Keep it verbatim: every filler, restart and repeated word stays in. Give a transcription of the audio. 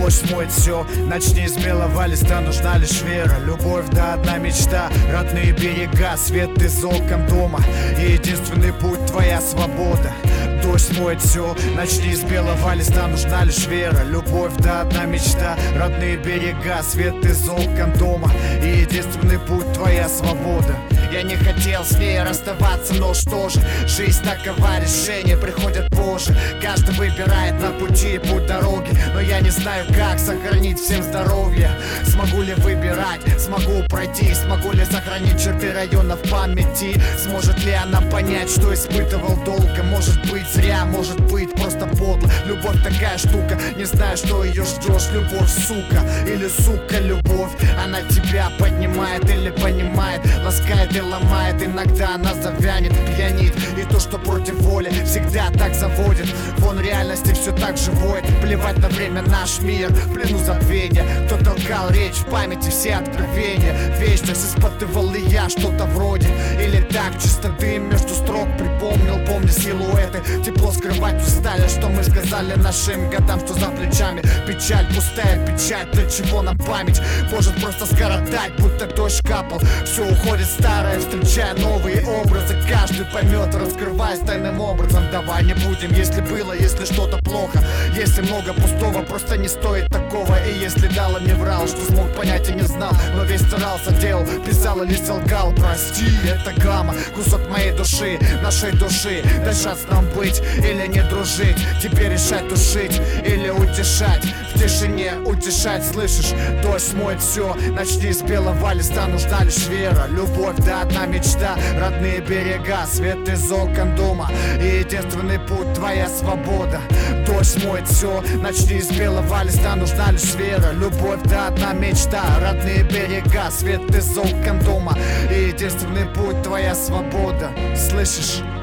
Дождь смоет все, начни с белого листа. Нужна лишь вера, любовь, да одна мечта. Родные берега, свет из окон дома, и единственный путь твоя свобода. Дождь смоет все, начни с белого листа. Нужна лишь вера, любовь, да одна мечта. Родные берега, свет из окон дома, и единственный путь твоя свобода. Я не хотел с ней расставаться, но что же, жизнь такова, решения приходят позже. Каждый выбирает на пути путь дороги, но я не знаю, как сохранить всем здоровье. Смогу ли выбирать, смогу пройти, смогу ли сохранить черты района в памяти? Сможет ли она понять, что испытывал долго? Может быть зря, может быть просто подло. Любовь такая штука, не знаю, что ее ждешь. Любовь, сука, или сука, любовь. Она тебя поднимает или понимает, ласкает и ломает. Иногда она завянет, пьянит, и то, что против воли, всегда так заводит. Вон реальности все так же воет. Плевать на время, наш мир в плену забвения. Кто толкал речь в памяти, все откровения. Вечность испытывал и я что-то вроде. Или так, чисто дым между строк припомнил, помню силуэты. Тепло скрывать устали, что мы сказали нашим годам, что за плечами печаль пустая, печаль, для чего нам память может просто скоротать, будто дождь капал. Все уходит старое, встречая новые образы. Каждый поймет, раскрываясь тайным образом. Давай не будем, если было, если что-то плохо, если много пустого, просто не стоит такого. И если дал и не врал, что смог понять и не знал, но весь старался, делал, писал или солгал. Прости, это гамма, кусок моей души, нашей души. Дышать нам быть или не дружить, тебе решать душить или утешать. В тишине утешать, слышишь? Дождь смоет все, начни с белого листа. Нужна лишь вера, любовь, да одна мечта. Родные берега, свет из окон дома, и единственный путь твоя свобода. Дождь смоет все, начни с белого листа. Нужна лишь вера, любовь, да одна мечта. Родные берега, свет из окон дома, и единственный путь твоя свобода. Слышишь?